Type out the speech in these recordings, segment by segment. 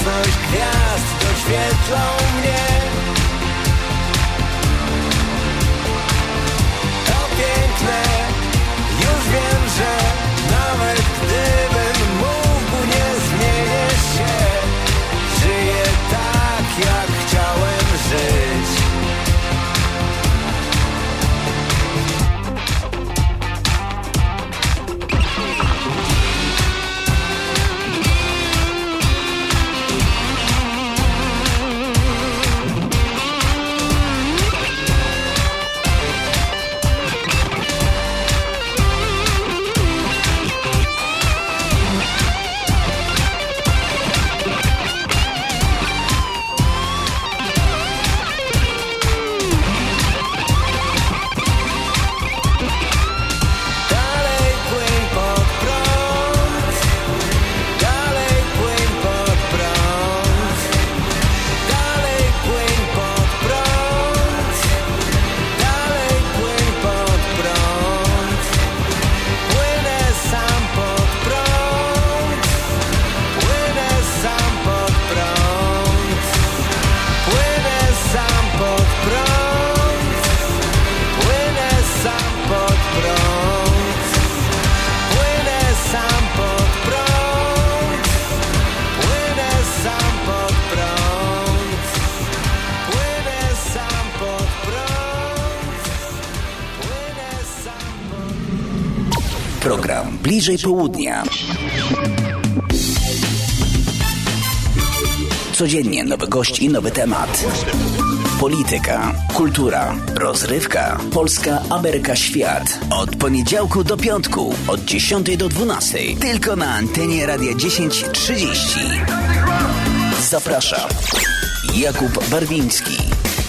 jasność gwiazd doświetlą mnie. To piękne, już wiem, że nawet gdybym mógł, nie zmienię się. Żyję tak, jak chciałem żyć. Program Bliżej Południa. Codziennie nowy gość i nowy temat. Polityka, kultura, rozrywka, Polska, Ameryka, świat. Od poniedziałku do piątku, od 10 do 12. Tylko na antenie Radia 1030. Zaprasza Jakub Barwiński.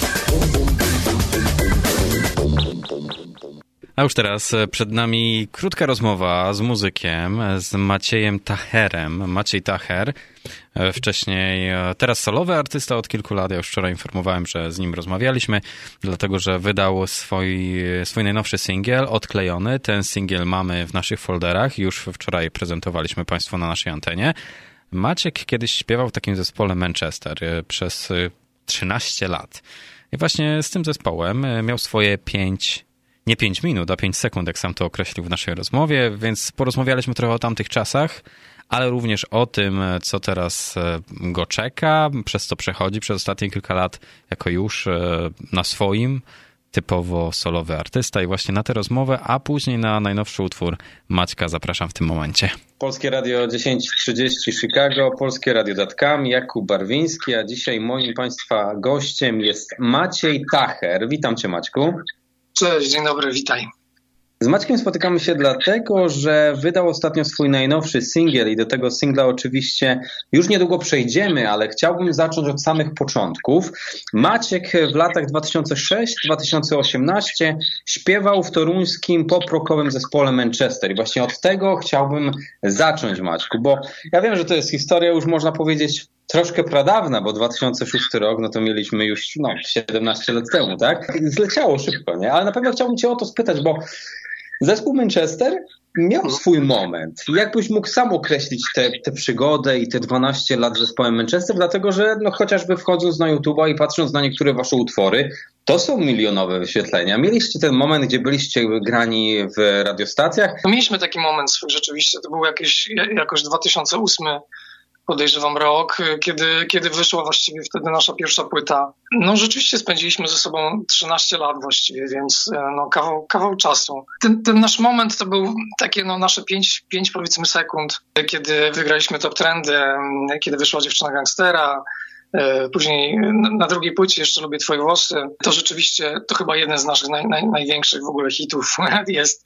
A już teraz przed nami krótka rozmowa z muzykiem, z Maciejem Tacherem. Maciej Tacher, wcześniej, teraz solowy artysta od kilku lat. Ja już wczoraj informowałem, że z nim rozmawialiśmy, dlatego że wydał swój najnowszy singiel, Odklejony. Ten singiel mamy w naszych folderach. Już wczoraj prezentowaliśmy Państwu na naszej antenie. Maciek kiedyś śpiewał w takim zespole Manchester przez 13 lat. I właśnie z tym zespołem miał swoje 5 minut, a 5 sekund, jak sam to określił w naszej rozmowie, więc porozmawialiśmy trochę o tamtych czasach, ale również o tym, co teraz go czeka, przez co przechodzi przez ostatnie kilka lat jako już na swoim, typowo solowy artysta. I właśnie na tę rozmowę, a później na najnowszy utwór Maćka zapraszam w tym momencie. Polskie Radio 1030 Chicago, Polskie Radio.com, Jakub Barwiński, a dzisiaj moim Państwa gościem jest Maciej Tacher. Witam Cię, Maćku. Cześć, dzień dobry, witaj. Z Maćkiem spotykamy się dlatego, że wydał ostatnio swój najnowszy singiel i do tego singla oczywiście już niedługo przejdziemy, ale chciałbym zacząć od samych początków. Maciek w latach 2006-2018 śpiewał w toruńskim pop-rockowym zespole Manchester i właśnie od tego chciałbym zacząć, Maćku, bo ja wiem, że to jest historia już można powiedzieć troszkę pradawna, bo 2006 rok, no to mieliśmy już 17 lat temu, tak? Zleciało szybko, nie? Ale na pewno chciałbym Cię o to spytać, bo zespół Manchester miał swój moment. Jakbyś mógł sam określić tę przygodę i te 12 lat z zespołem Manchester, dlatego że chociażby wchodząc na YouTube'a i patrząc na niektóre wasze utwory, to są milionowe wyświetlenia. Mieliście ten moment, gdzie byliście grani w radiostacjach? Mieliśmy taki moment rzeczywiście, to był jakoś 2008, podejrzewam, rok, kiedy wyszła właściwie wtedy nasza pierwsza płyta. No rzeczywiście spędziliśmy ze sobą 13 lat właściwie, więc kawał czasu. Ten nasz moment to był takie nasze 5 powiedzmy sekund, kiedy wygraliśmy Top Trendy, kiedy wyszła Dziewczyna Gangstera, później na drugiej płycie jeszcze Lubię Twoje włosy. To rzeczywiście, to chyba jeden z naszych największych w ogóle hitów jest.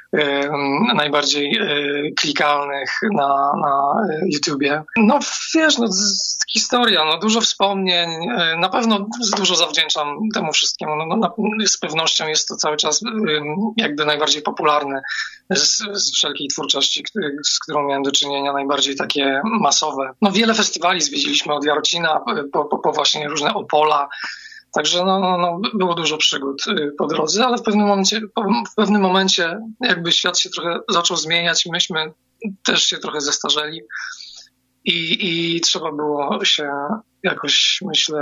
Najbardziej klikalnych na YouTubie. No wiesz, historia, dużo wspomnień, na pewno dużo zawdzięczam temu wszystkiemu. Z pewnością jest to cały czas jakby najbardziej popularny z wszelkiej twórczości, z którą miałem do czynienia, najbardziej takie masowe. Wiele festiwali zwiedziliśmy od Jarocina po właśnie różne Opola. Także było dużo przygód po drodze, ale w pewnym momencie jakby świat się trochę zaczął zmieniać i myśmy też się trochę zestarzeli. i trzeba było się jakoś, myślę,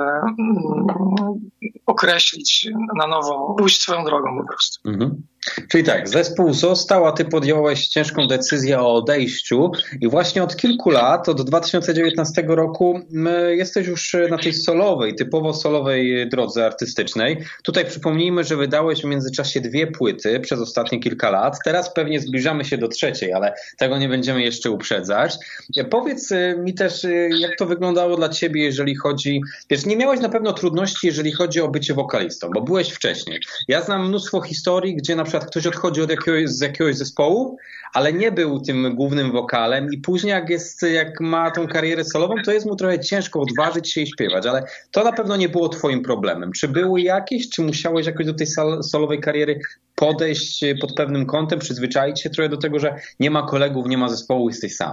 określić na nowo, pójść swoją drogą po prostu. Mhm. Czyli tak, zespół został, a ty podjąłeś ciężką decyzję o odejściu i właśnie od kilku lat, od 2019 roku jesteś już na tej solowej, typowo solowej drodze artystycznej. Tutaj przypomnijmy, że wydałeś w międzyczasie 2 płyty przez ostatnie kilka lat. Teraz pewnie zbliżamy się do 3, ale tego nie będziemy jeszcze uprzedzać. Powiedz mi też, jak to wyglądało dla ciebie, jeżeli chodzi... Wiesz, nie miałeś na pewno trudności, jeżeli chodzi o bycie wokalistą, bo byłeś wcześniej. Ja znam mnóstwo historii, gdzie na przykład ktoś odchodzi z jakiegoś zespołu, ale nie był tym głównym wokalem i później jak ma tą karierę solową, to jest mu trochę ciężko odważyć się i śpiewać, ale to na pewno nie było twoim problemem. Czy były jakieś, czy musiałeś jakoś do tej solowej kariery podejść pod pewnym kątem, przyzwyczaić się trochę do tego, że nie ma kolegów, nie ma zespołu, jesteś sam?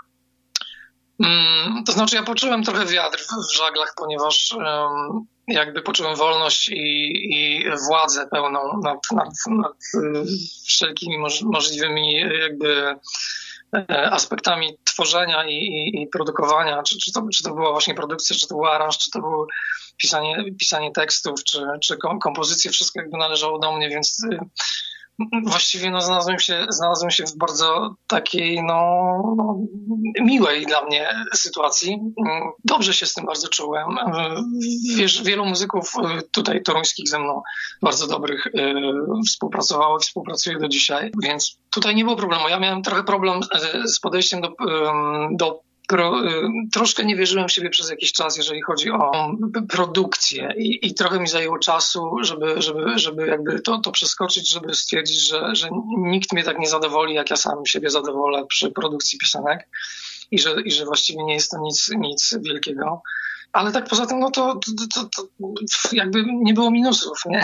To znaczy ja poczułem trochę wiatr w żaglach, ponieważ jakby poczułem wolność i władzę pełną nad wszelkimi możliwymi jakby aspektami tworzenia i produkowania, czy to była właśnie produkcja, czy to był aranż, czy to było pisanie tekstów, czy kompozycje, wszystko jakby należało do mnie, więc właściwie znalazłem się w bardzo takiej miłej dla mnie sytuacji. Dobrze się z tym bardzo czułem. Wiesz, wielu muzyków tutaj toruńskich ze mną bardzo dobrych współpracowało, współpracuje do dzisiaj, więc tutaj nie było problemu. Ja miałem trochę problem z podejściem do troszkę nie wierzyłem w siebie przez jakiś czas, jeżeli chodzi o produkcję i trochę mi zajęło czasu, żeby jakby to przeskoczyć, żeby stwierdzić, że nikt mnie tak nie zadowoli, jak ja sam siebie zadowolę przy produkcji piosenek i że właściwie nie jest to nic wielkiego. Ale tak poza tym, to jakby nie było minusów, nie?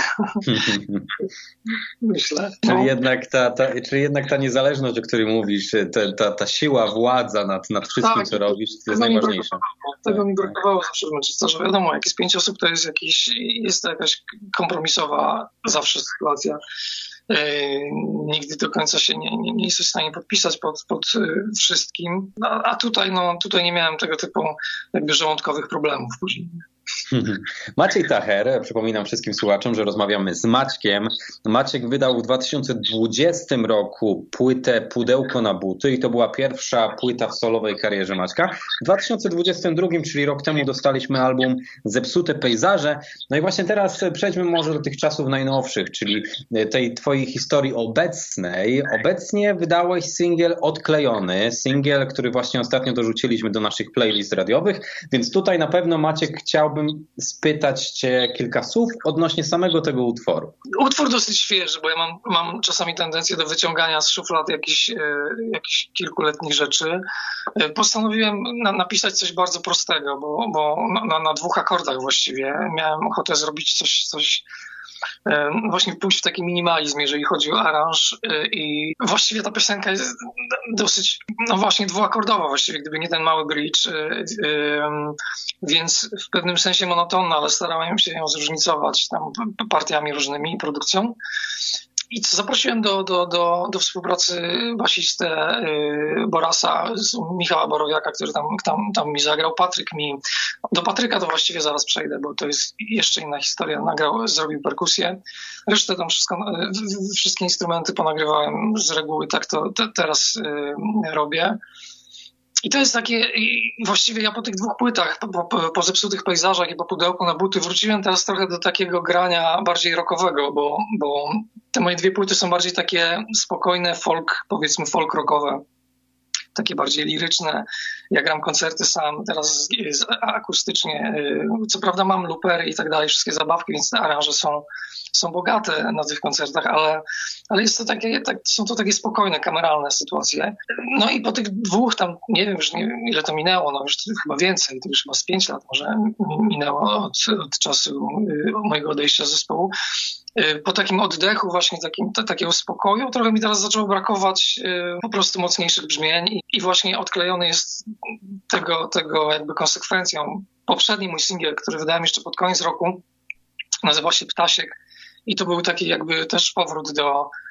Myślę. Czyli jednak ta niezależność, o której mówisz, ta siła, władza nad wszystkim, co robisz, to jest najważniejsze. Tego mi brakowało zawsze w Manchesterze. Wiadomo, jak jest 5 osób, to jest to jakaś kompromisowa zawsze sytuacja. Nigdy do końca się nie jesteś w stanie podpisać pod wszystkim. A tutaj nie miałem tego typu jakby żołądkowych problemów później. Maciej Tacher, przypominam wszystkim słuchaczom, że rozmawiamy z Maćkiem. Maciek wydał w 2020 roku płytę Pudełko na buty i to była pierwsza płyta w solowej karierze Maćka. W 2022, czyli rok temu, dostaliśmy album Zepsute pejzaże. No i właśnie teraz przejdźmy może do tych czasów najnowszych, czyli tej twojej historii obecnej. Obecnie wydałeś singiel Odklejony, singiel, który właśnie ostatnio dorzuciliśmy do naszych playlist radiowych, więc tutaj na pewno, Maciek, chciałbym spytać cię kilka słów odnośnie samego tego utworu. Utwór dosyć świeży, bo ja mam czasami tendencję do wyciągania z szuflad jakichś kilkuletnich rzeczy. Postanowiłem napisać coś bardzo prostego, bo na 2 akordach właściwie miałem ochotę zrobić coś właśnie pójść w taki minimalizm, jeżeli chodzi o aranż, i właściwie ta piosenka jest dosyć, właśnie dwuakordowa właściwie, gdyby nie ten mały bridge, więc w pewnym sensie monotonna, ale starałem się ją zróżnicować tam partiami różnymi i produkcją. I zaprosiłem do współpracy basistę Borasa, Michała Borowiaka, który tam mi zagrał. Do Patryka to właściwie zaraz przejdę, bo to jest jeszcze inna historia. Zrobił perkusję. Resztę tam wszystkie instrumenty ponagrywałem z reguły, tak to teraz robię. I to jest takie, właściwie ja po tych 2 płytach, po Zepsutych pejzażach i po Pudełku na buty, wróciłem teraz trochę do takiego grania bardziej rockowego, bo te moje 2 płyty są bardziej takie spokojne, powiedzmy folk rockowe, takie bardziej liryczne. Ja gram koncerty sam, teraz akustycznie. Co prawda mam loopery i tak dalej, wszystkie zabawki, więc te aranże są bogate na tych koncertach, ale jest to są to takie spokojne, kameralne sytuacje. No i po tych 2, tam nie wiem już ile to minęło, już chyba więcej, to już chyba z 5 lat może minęło od czasu mojego odejścia z zespołu. Po takim oddechu, właśnie takiego spokoju, trochę mi teraz zaczęło brakować po prostu mocniejszych brzmień i właśnie Odklejony jest tego jakby konsekwencją. Poprzedni mój singiel, który wydałem jeszcze pod koniec roku, nazywa się Ptasiek i to był taki jakby też powrót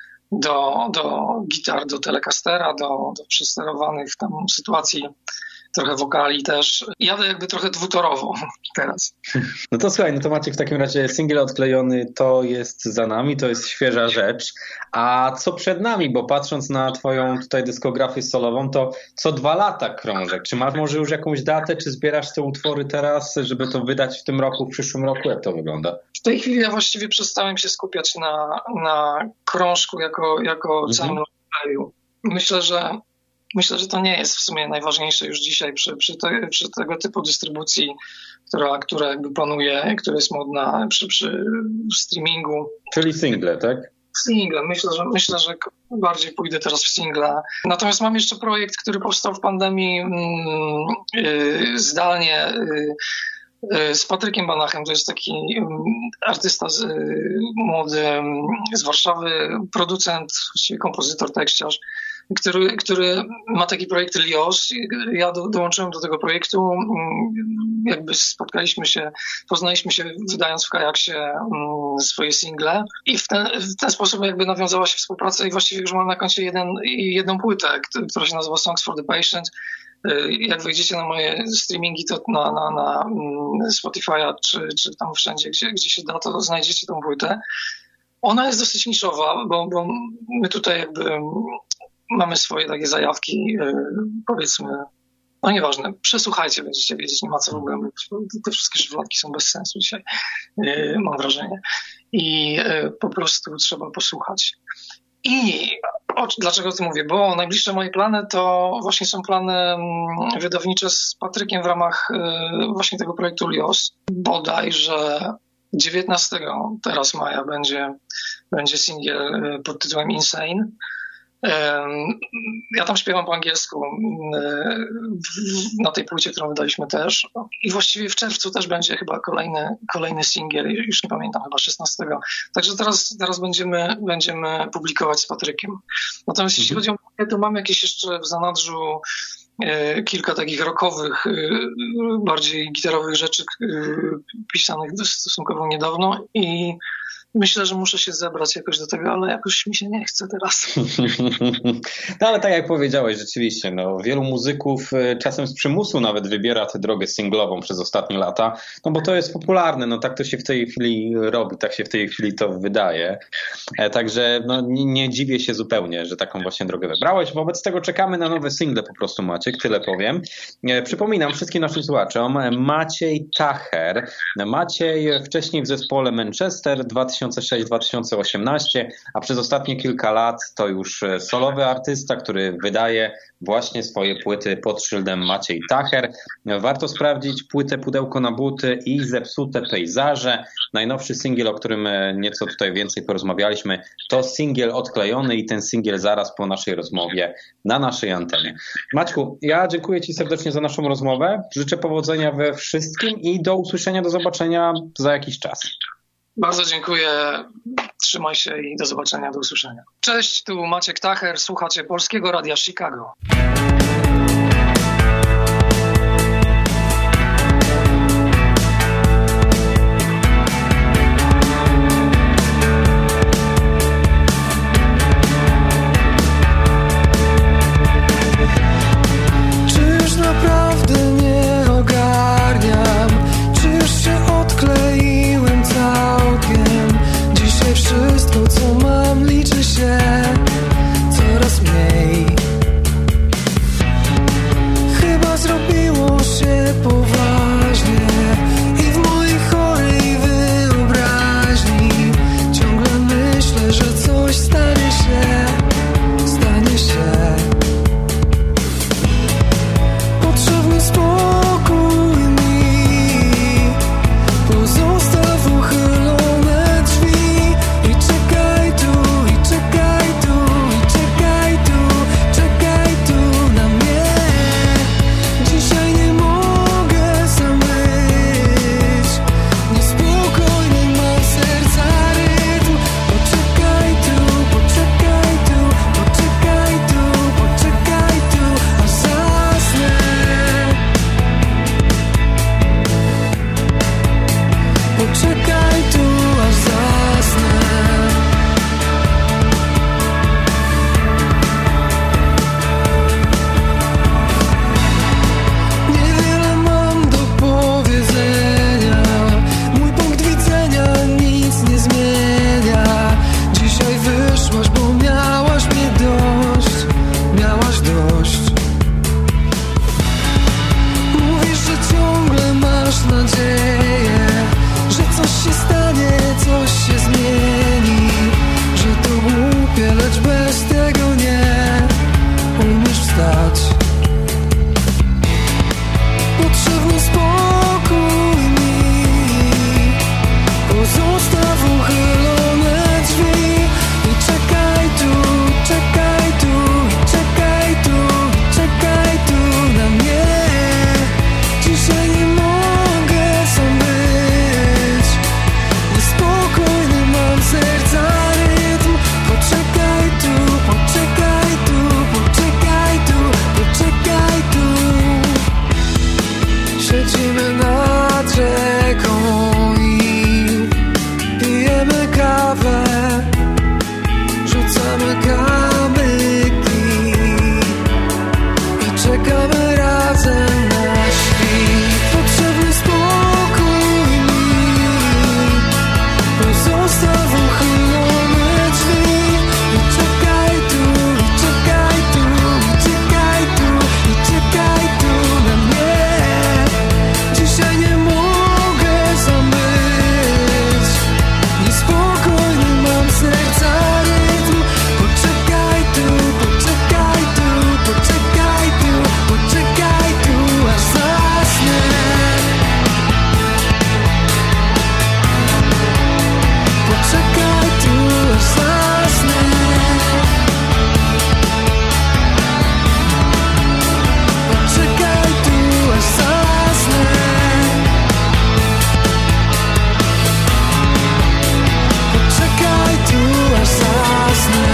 do gitar, do Telecastera, do przesterowanych tam sytuacji trochę wokali też. Jadę jakby trochę dwutorowo teraz. No to słuchaj, no to Maciek, w takim razie singiel odklejony to jest za nami, to jest świeża rzecz. A co przed nami? Bo patrząc na twoją tutaj dyskografię solową, to co 2 lata krążek. Czy masz może już jakąś datę, czy zbierasz te utwory teraz, żeby to wydać w tym roku, w przyszłym roku? Jak to wygląda? W tej chwili ja właściwie przestałem się skupiać na krążku jako całym rodzaju. Myślę, że to nie jest w sumie najważniejsze już dzisiaj przy tego typu dystrybucji, która jakby panuje, która jest modna przy streamingu. Czyli single, tak? Single. Myślę, że bardziej pójdę teraz w singla. Natomiast mam jeszcze projekt, który powstał w pandemii zdalnie z Patrykiem Banachem. To jest taki artysta młody z Warszawy, producent, właściwie kompozytor, tekściarz, który ma taki projekt Lios. Ja dołączyłem do tego projektu, jakby poznaliśmy się wydając w Kajaksie swoje single i w ten sposób jakby nawiązała się współpraca i właściwie już mam na koncie jedną płytę, która się nazywa Songs for the Patient. Jak wejdziecie na moje streamingi, to na Spotify'a czy tam wszędzie, gdzie się da, to znajdziecie tą płytę. Ona jest dosyć niszowa, bo my tutaj jakby mamy swoje takie zajawki, powiedzmy, no nieważne, przesłuchajcie, będziecie wiedzieć, nie ma co w ogóle, te wszystkie szufladki są bez sensu dzisiaj, mam wrażenie. I po prostu trzeba posłuchać. I dlaczego to mówię? Bo najbliższe moje plany to właśnie są plany wydawnicze z Patrykiem w ramach właśnie tego projektu Lios. Bodajże 19 teraz maja będzie singiel pod tytułem Insane. Ja tam śpiewam po angielsku na tej płycie, którą wydaliśmy też. I właściwie w czerwcu też będzie chyba kolejny singiel, już nie pamiętam, chyba 16. Także teraz będziemy publikować z Patrykiem. Natomiast jeśli chodzi o mnie, to mam jakieś jeszcze w zanadrzu kilka takich rockowych, bardziej gitarowych rzeczy pisanych stosunkowo niedawno i myślę, że muszę się zebrać jakoś do tego, ale jakoś mi się nie chce teraz. No ale tak jak powiedziałeś, rzeczywiście, no, wielu muzyków czasem z przymusu nawet wybiera tę drogę singlową przez ostatnie lata, no bo to jest popularne, no tak to się w tej chwili robi, tak się w tej chwili to wydaje. Także no, nie dziwię się zupełnie, że taką właśnie drogę wybrałeś. Wobec tego czekamy na nowe single po prostu, Maciek, tyle powiem. Przypominam wszystkim naszym słuchaczom, Maciej Tacher. Maciej wcześniej w zespole Manchester 2006-2018, a przez ostatnie kilka lat to już solowy artysta, który wydaje właśnie swoje płyty pod szyldem Maciej Tacher. Warto sprawdzić płytę Pudełko na buty i Zepsute pejzaże. Najnowszy singiel, o którym nieco tutaj więcej porozmawialiśmy, to singiel odklejony i ten singiel zaraz po naszej rozmowie na naszej antenie. Maćku, ja dziękuję Ci serdecznie za naszą rozmowę. Życzę powodzenia we wszystkim i do usłyszenia, do zobaczenia za jakiś czas. Bardzo dziękuję, trzymaj się i do zobaczenia, do usłyszenia. Cześć, tu Maciek Tacher, słuchacie Polskiego Radia Chicago. Czy już naprawdę nie ogarniam? Czy już się odkleiłem całkiem? Dzisiaj wszystko, co mam, liczy się coraz mniej. Siedzimy nad rzeką i pijemy kawę, rzucamy kamyki i czekamy razem na świt. Potrzebny spokój mi, pozostaw uchylone drzwi. I czekaj tu, i czekaj tu, i czekaj tu, i czekaj tu na mnie. Dzisiaj nie mogę zamyć, niespokojny mam serca rytm. Poczekaj tu, poczekaj tu, poczekaj tu, poczekaj tu, aż zasnę. Poczekaj tu, aż zasnę. Poczekaj tu, aż zasnę. Poczekaj tu, aż zasnę.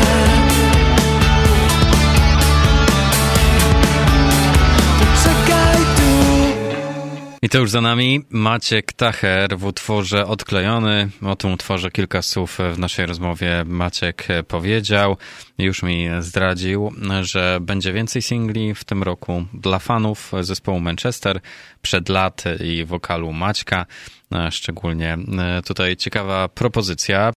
Poczekaj tu. I to już za nami Maciek Tacher w utworze Odklejony. O tym utworze kilka słów w naszej rozmowie Maciek powiedział. Już mi zdradził, że będzie więcej singli w tym roku dla fanów zespołu Manchester, Przed lat i wokalu Maćka. Szczególnie tutaj ciekawa propozycja.